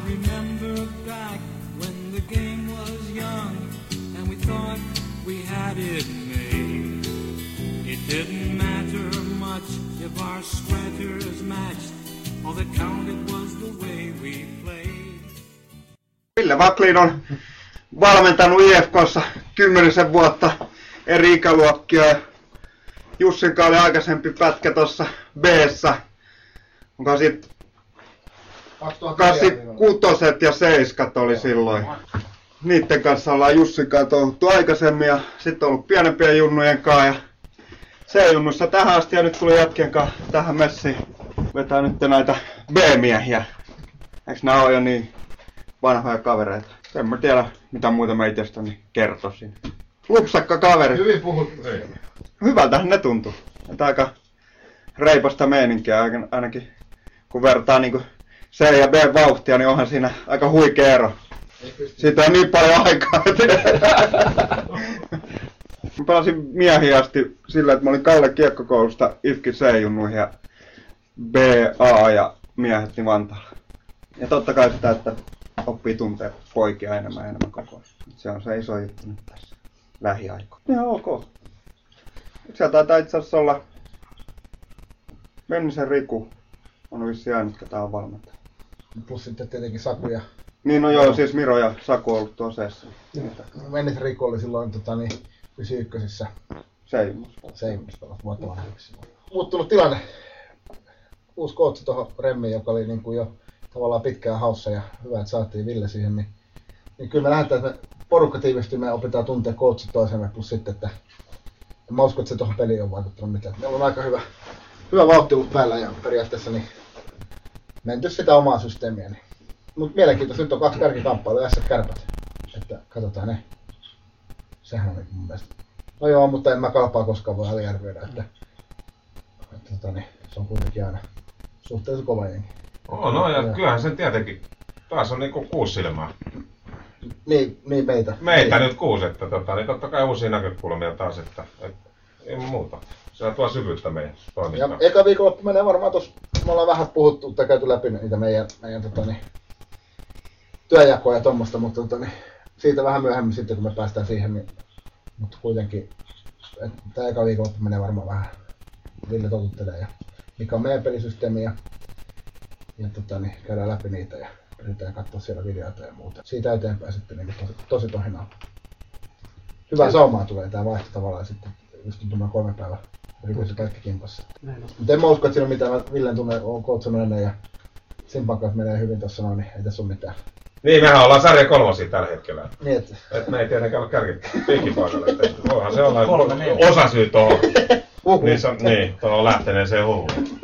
remember back when the game was young and we thought we had it made. It didn't matter much if our sweaters matched. All that counted was the way we played. Ville Waklin on valmentanut IFK:ssa 10 vuotta eri ikäluokkia. Jussinkaan oli aikaisempi pätkä tuossa B:ssä. Onko sit 86 ja 7 oli silloin. Niitten kanssa ollaan Jussinkaan touhuttu aikaisemmin ja sitten on ollut pienempien junnujen kanssa. Ja C-junnussa tähän asti ja nyt tuli jätkien kanssa tähän messiin. Vetää nyt näitä B-miehiä. Eiks nää oo jo niin vanhoja kavereita? En mä tiedä mitä muuta mä itsestäni kertoisin. Lupsakka kaveri. Hyvin puhut. Hyvältähän ne tuntuu. Että aika reipasta meininkiä ainakin. Kun vertaa niinku C ja B vauhtia, niin onhan siinä aika huikea ero. Siitä on niin paljon aikaa. Mä pelasin miehiä asti sillä, että mä olin Kalle kiekkokoulusta IFKin C-junnuihin ja B, A ja miehet niin Vantaalla. Ja totta kai sitä, että oppii tuntee poikia enemmän koko ajan. Se on se iso juttu nyt tässä lähiaikoina. Ihan ok. Siellä taitaa itse asiassa olla Mennisen Riku. On vissiin ainut, ketä on valmentaja. Plus sitten tietenkin Saku ja... Niin no joo, siis Miro ja Saku on ollut tuossa seessä. Mennisen Riku oli silloin 91. Seimus pelasi vuotta vanhemmaksi. Muuttunut tilanne. Uusi kootsi tuohon Remmiin, joka oli niin kuin jo tavallaan pitkään haussa ja hyvä, että saatiin Ville siihen. Niin kyllä me lähdetään, että me porukka tiivistyy, me opitaan tuntea kootsit toisemme. Plus sitten, että mä uskon, että se tuohon peliin on vaikuttanut mitään. Meillä on aika hyvä vauhti ollut päällä ja periaatteessa niin menty sitä omaa systeemiä. Niin. Mutta mielenkiintoista, nyt on 2 kärkikamppailua ja Kärpät. Että katsotaan ne. Sehän on mun mielestä. No joo, mutta en mä Kalpaa koskaan voi aliarvioida, että se on kuitenkin aina suhteellisen kova jengi. No ja kyllähän sen tietenkin taas on niinku 6 silmää. Niin meitä. Meitä niin. Nyt 6, että niin totta kai uusia näkökulmia taas, että ei muuta. Se tuo syvyyttä meidän toimintaan. Ja eka viikonloppu menee varmaan tuossa, me ollaan vähän puhuttu tai käyty läpi niitä meidän työjakoja ja tommoista, mutta siitä vähän myöhemmin sitten kun me päästään siihen, niin, mutta kuitenkin tämä eka viikonloppu menee varmaan vähän Ville totuttelee ja mikä on meidän pelisysteemi ja käydään läpi niitä ja yritetään katsoa siellä videoita ja muuta. Siitä eteenpäin sitten niin tosi tohinaa. Hyvää saumaa tulee tää vaihto tavallaan sitten just tuntumaan 3 päivää. Rikoissa kaikki kimpassa. Mutta en mä usko, että siinä on mitään. Mä Villen tunne on kootsannut ennen ja Simpan kanssa menee hyvin tossa noin, niin ei tässä ole mitään. Niin, mehän ollaan sarja 3 tällä hetkellä. Niin, että me ei tietenkään ole kärkipaikalle. Voihan se olla osasyy tuohon. Niin, tuohon lähteneeseen huhuun.